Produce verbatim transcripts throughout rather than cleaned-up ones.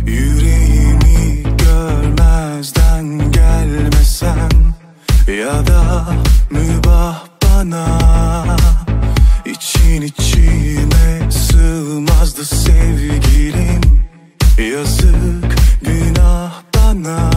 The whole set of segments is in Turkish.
Yüreğimi görmezden gelmesen, ya da mübah bana. İçin içime sığmazdı sevgilim, yazık günah bana.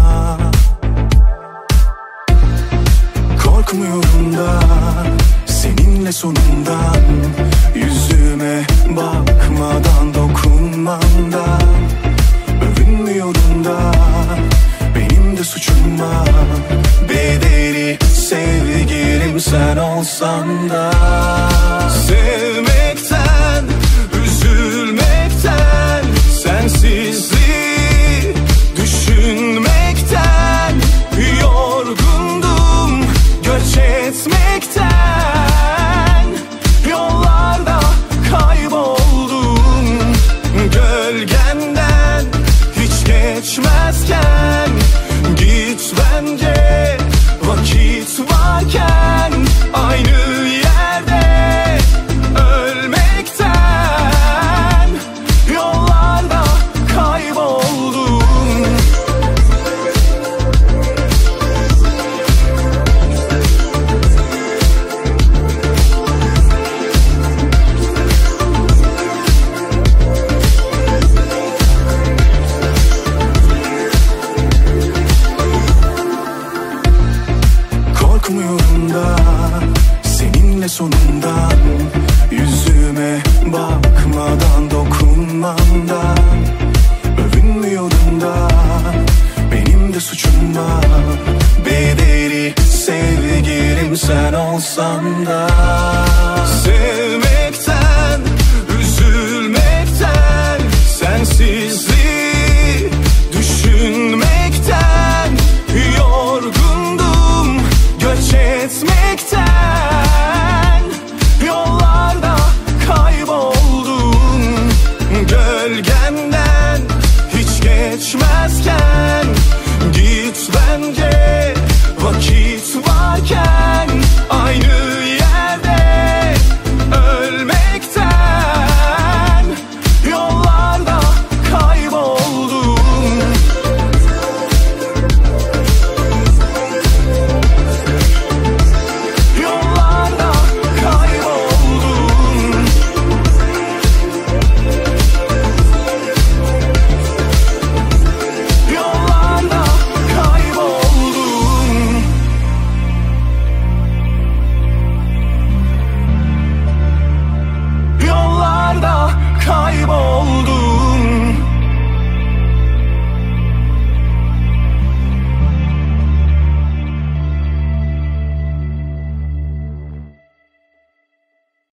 Korkmuyorum da seninle sonundan, yüzüme bakmadan dokunmandan. Övünmüyorum da benim de suçum var, bedeli sevgilim sen olsan da. Sevmekten, üzülmekten, sensizliği düşünmekten yorgundum, göç etmekten. Yollarda kayboldum, gölgenden hiç geçmezken. Git bence vakit varken, aynı yerde ölmekten. Yollarda kayboldum. Korkmuyorum da seninle sonundan, yüzüme bakmadan dokunmandan. Övünmüyorum da benim de suçum var, bedeli sevgilim sen olsan da.